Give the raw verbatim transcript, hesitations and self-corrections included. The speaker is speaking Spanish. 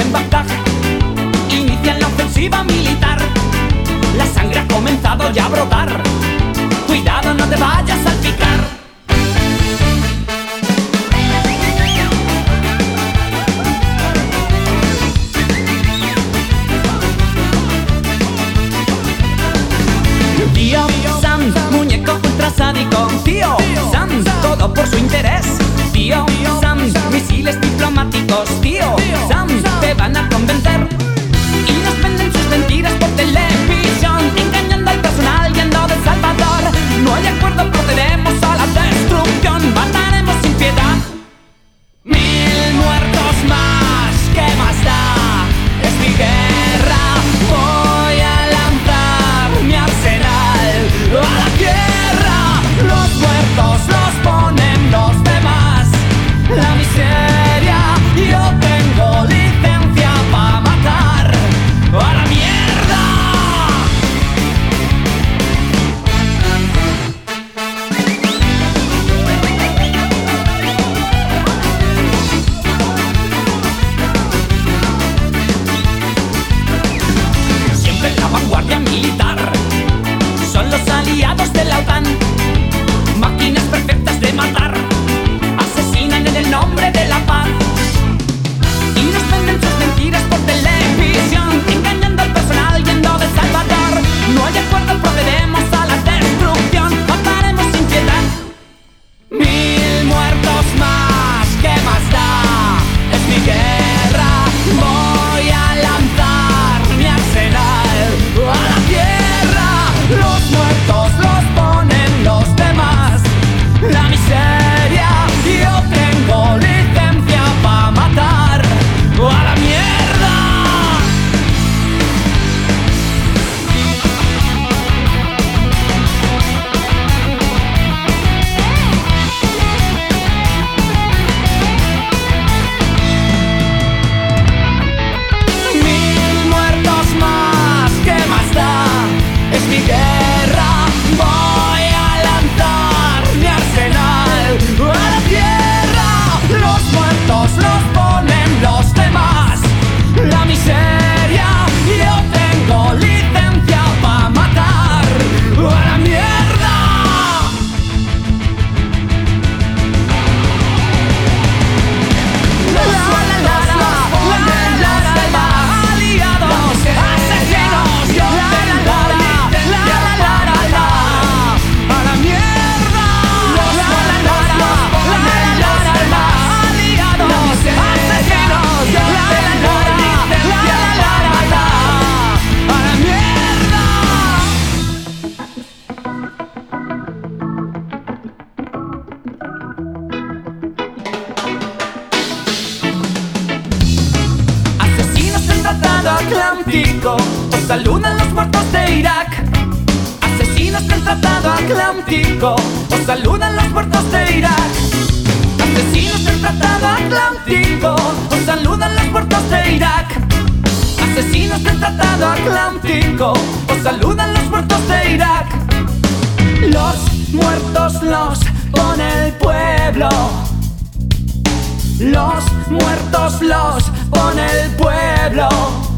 en Bagdad inician la ofensiva militar. La sangre ha comenzado ya a brotar. Cuidado, no te vayas a salpicar. Tío Sam, muñeco ultra sádico. Tío Sam, todo por su interés. Tío Sam, misiles diplomáticos. Tío Sam, te van a convencer. Y nos venden sus mentiras por televisión, engañando al personal yendo de Salvador. No hay acuerdo, procedemos a la destrucción. Mataremos sin piedad. Mil muertos más, ¿qué más da? Es mi guerra. Voy a lanzar mi arsenal a la tierra. Los muertos los ponen los demás. La miseria, yo tengo licencia para matar. ¡A la mierda! Siempre en la vanguardia militar son los aliados de la OTAN. Máquinas perfectas de matar, asesinan en el nombre de la paz. Y nos venden sus mentiras por televisión, engañando al personal yendo de Salvador. No hay acuerdo, procedemos a la destrucción. Mataremos sin piedad. Mil muertos más, ¿qué más da? Es mi guerra. Voy a lanzar mi arsenal a la tierra. Los muertos los ponen los demás. La miseria, yo tengo licencia para matar. ¡A la mierda! Mil muertos más, ¿qué más da? Es mi guerra. Voy a lanzar mi arsenal a la tierra. Los muertos los ponen los demás. La miseria, yo tengo licencia para matar. ¡A la mierda! Los muertos los ponen los demás. Aliados, asesinos, yo tengo licencia para matar. ¡A la mierda! Los muertos los ponen los demás. Aliados, asesinos, yo tengo licencia para matar. ¡A la mierda! Asesinos del Tratado Atlántico, os saludan los muertos de Irak. Asesinos del Tratado Atlántico, os saludan los muertos de Irak. Asesinos del Tratado Atlántico, os saludan los muertos de Irak. Asesinos del Tratado Atlántico, os saludan los muertos de Irak. Los muertos los pone el pueblo. Los muertos los pone el pueblo.